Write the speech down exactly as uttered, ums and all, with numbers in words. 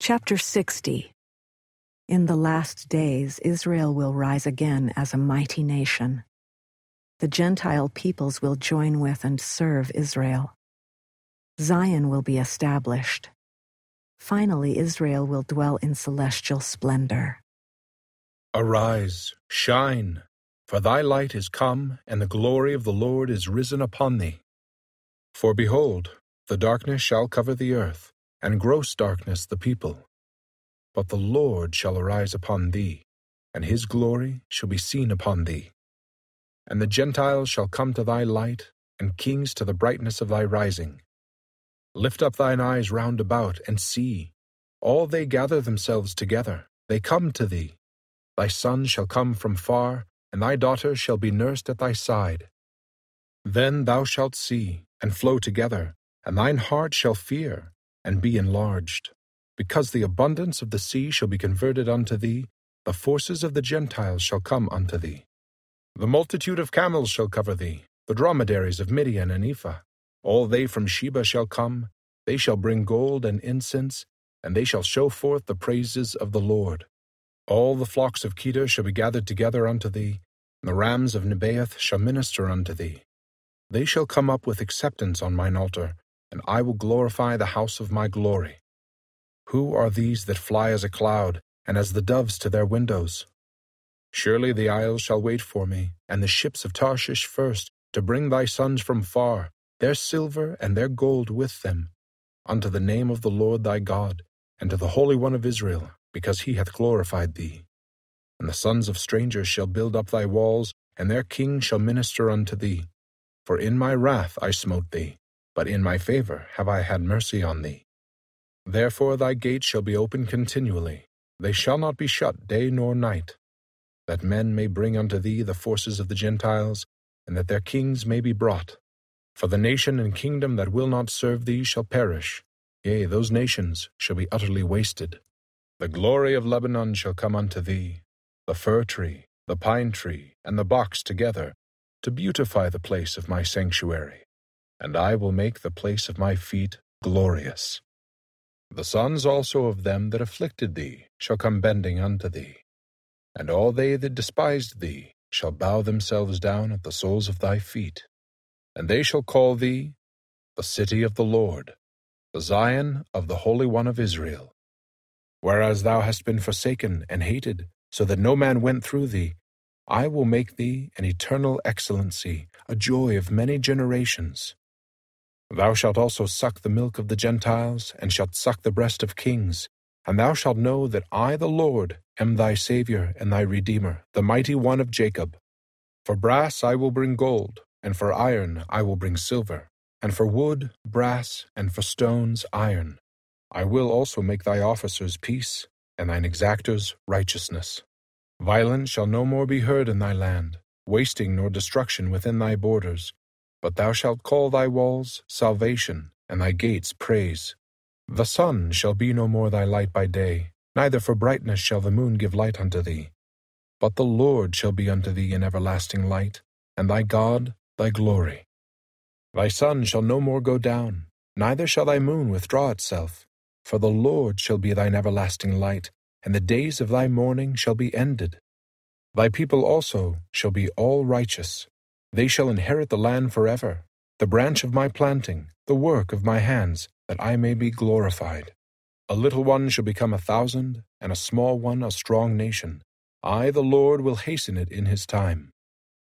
Chapter sixty. In the last days, Israel will rise again as a mighty nation. The Gentile peoples will join with and serve Israel. Zion will be established. Finally, Israel will dwell in celestial splendor. Arise, shine, for thy light is come, and the glory of the Lord is risen upon thee. For behold, the darkness shall cover the earth, and gross darkness the people. But the Lord shall arise upon thee, and his glory shall be seen upon thee. And the Gentiles shall come to thy light, and kings to the brightness of thy rising. Lift up thine eyes round about, and see. All they gather themselves together, they come to thee. Thy son shall come from far, and thy daughter shall be nursed at thy side. Then thou shalt see, and flow together, and thine heart shall fear, and be enlarged. Because the abundance of the sea shall be converted unto thee, the forces of the Gentiles shall come unto thee. The multitude of camels shall cover thee, the dromedaries of Midian and Ephah. All they from Sheba shall come, they shall bring gold and incense, and they shall show forth the praises of the Lord. All the flocks of Kedar shall be gathered together unto thee, and the rams of Nebaioth shall minister unto thee. They shall come up with acceptance on mine altar, and I will glorify the house of my glory. Who are these that fly as a cloud, and as the doves to their windows? Surely the isles shall wait for me, and the ships of Tarshish first, to bring thy sons from far, their silver and their gold with them, unto the name of the Lord thy God, and to the Holy One of Israel, because he hath glorified thee. And the sons of strangers shall build up thy walls, and their king shall minister unto thee. For in my wrath I smote thee, but in my favor have I had mercy on thee. Therefore thy gates shall be open continually, they shall not be shut day nor night, that men may bring unto thee the forces of the Gentiles, and that their kings may be brought. For the nation and kingdom that will not serve thee shall perish, yea, those nations shall be utterly wasted. The glory of Lebanon shall come unto thee, the fir tree, the pine tree, and the box together, to beautify the place of my sanctuary, and I will make the place of my feet glorious. The sons also of them that afflicted thee shall come bending unto thee, and all they that despised thee shall bow themselves down at the soles of thy feet. And they shall call thee the city of the Lord, the Zion of the Holy One of Israel. Whereas thou hast been forsaken and hated, so that no man went through thee, I will make thee an eternal excellency, a joy of many generations. Thou shalt also suck the milk of the Gentiles, and shalt suck the breast of kings, and thou shalt know that I, the Lord, am thy Saviour and thy Redeemer, the mighty one of Jacob. For brass I will bring gold, and for iron I will bring silver, and for wood, brass, and for stones, iron. I will also make thy officers peace, and thine exactors righteousness. Violence shall no more be heard in thy land, wasting nor destruction within thy borders. But thou shalt call thy walls salvation, and thy gates praise. The sun shall be no more thy light by day, neither for brightness shall the moon give light unto thee. But the Lord shall be unto thee an everlasting light, and thy God thy glory. Thy sun shall no more go down, neither shall thy moon withdraw itself. For the Lord shall be thine everlasting light, and the days of thy mourning shall be ended. Thy people also shall be all righteous. They shall inherit the land forever, the branch of my planting, the work of my hands, that I may be glorified. A little one shall become a thousand, and a small one a strong nation. I, the Lord, will hasten it in his time.